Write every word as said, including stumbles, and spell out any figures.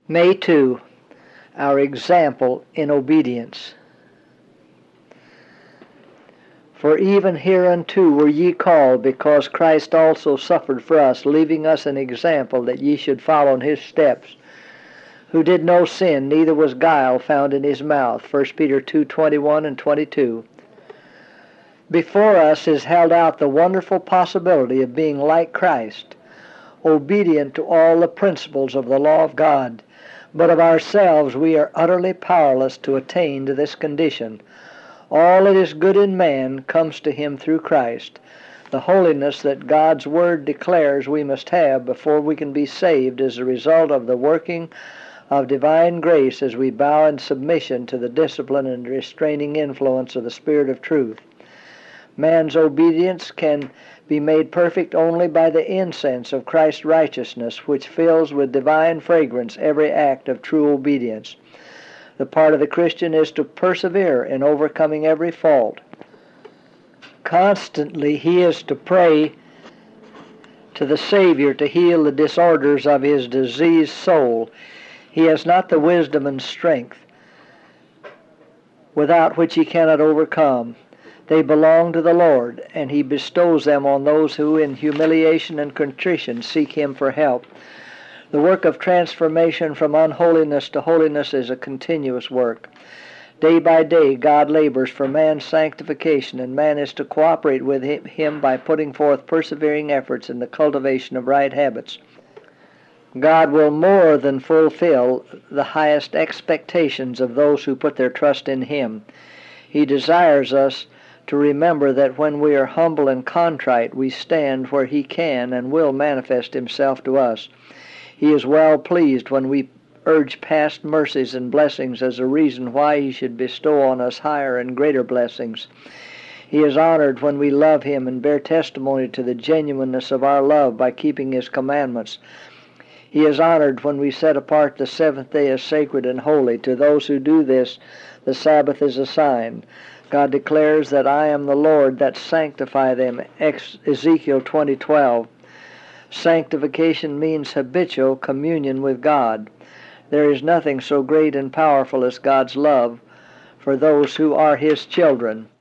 May second, our example in obedience. For even hereunto were ye called, because Christ also suffered for us, leaving us an example that ye should follow in his steps, who did no sin, neither was guile found in his mouth. First Peter two twenty-one and twenty-two. Before us is held out the wonderful possibility of being like Christ, obedient to all the principles of the law of God, but of ourselves we are utterly powerless to attain to this condition. All that is good in man comes to him through Christ. The holiness that God's Word declares we must have before we can be saved is a result of the working of divine grace as we bow in submission to the discipline and restraining influence of the Spirit of truth. Man's obedience can be made perfect only by the incense of Christ's righteousness, which fills with divine fragrance every act of true obedience. The part of the Christian is to persevere in overcoming every fault. Constantly he is to pray to the Savior to heal the disorders of his diseased soul. He has not the wisdom and strength without which he cannot overcome. They belong to the Lord, and he bestows them on those who in humiliation and contrition seek him for help. The work of transformation from unholiness to holiness is a continuous work. Day by day God labors for man's sanctification, and man is to cooperate with him by putting forth persevering efforts in the cultivation of right habits. God will more than fulfill the highest expectations of those who put their trust in him. He desires us to remember that when we are humble and contrite, we stand where he can and will manifest himself to us. He is well pleased when we urge past mercies and blessings as a reason why he should bestow on us higher and greater blessings. He is honored when we love him and bear testimony to the genuineness of our love by keeping his commandments. He is honored when we set apart the seventh day as sacred and holy. To those who do this, the Sabbath is a sign. God declares that I am the Lord that sanctify them. Ezekiel twenty twelve. Sanctification means habitual communion with God. There is nothing so great and powerful as God's love for those who are his children.